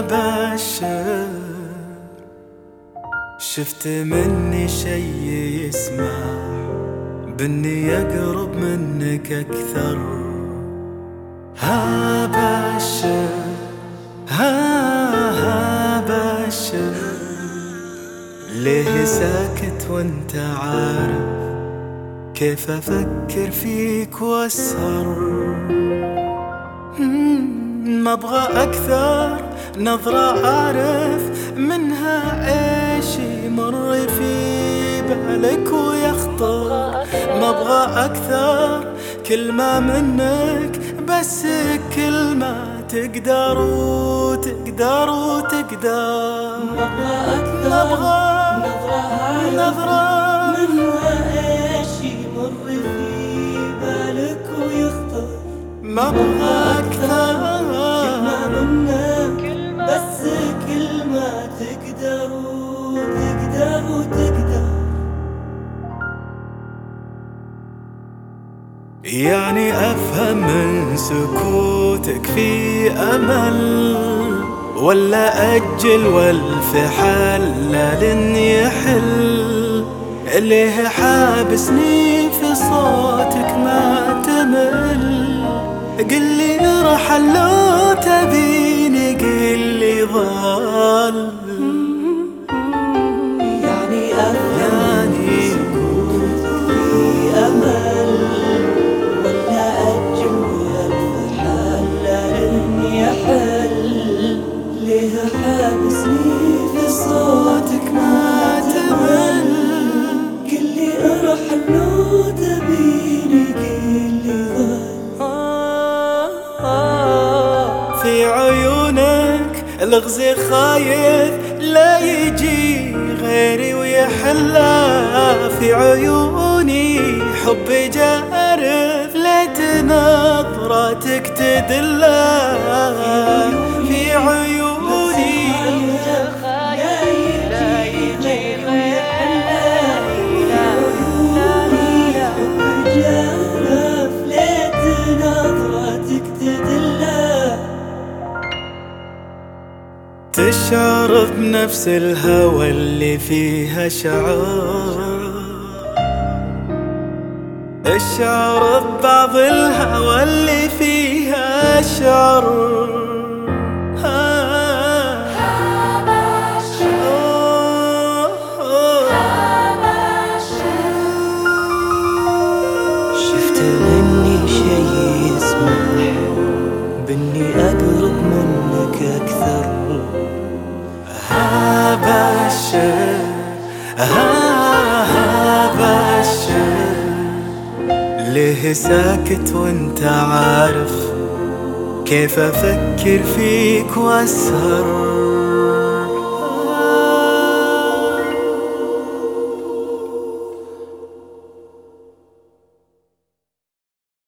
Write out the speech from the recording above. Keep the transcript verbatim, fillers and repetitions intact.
بشر شفت مني شي يسمع بإني أقرب منك أكثر. ها بشر ها ها بشر ليه ساكت وانت عارف كيف أفكر فيك وأسهر. ما أبغى أكثر نظرة أعرف منها إيش يمر في بالك ويخطر. ما أبغى أكثر كلمة منك بس كلمة تقدر وتقدر وتقدر. ما أبغى أكثر نظرة منها إيش يمر في بالك ويخطر. ما أبغى أكثر كلمة منك بس كلمة تقدر وتقدر وتقدر. يعني أفهم من سكوتك في أمل ولا أجل والفحل لن يحل. ليه حابسني في صوتك ما تمل. قلي ارحل لو تبيني قلي ظل. يعني أفهم من سكوتك في أمل ولا أجل والفحل لن يحل. ليه حابسني في صوتك ما تمل. قلي ارحل لو تبيني قلي ظل. في عيونك الغزي خايف لا يجي غيري ويحلى. في عيوني حبي جارف ليت نظراتك تدلى. في عيوني لا يجي ويحلى. حب جارف ليت نظراتك تدلى. تشعر بنفس الهوى اللي فيها شعور. اشعر ببعض الهوى اللي فيها شعر. شفت مني شي يسمح بإني أقرب منك أكثر. ها بشر ها ها بشر ليه ساكت وانت عارف كيف أفكر فيك وأسهر.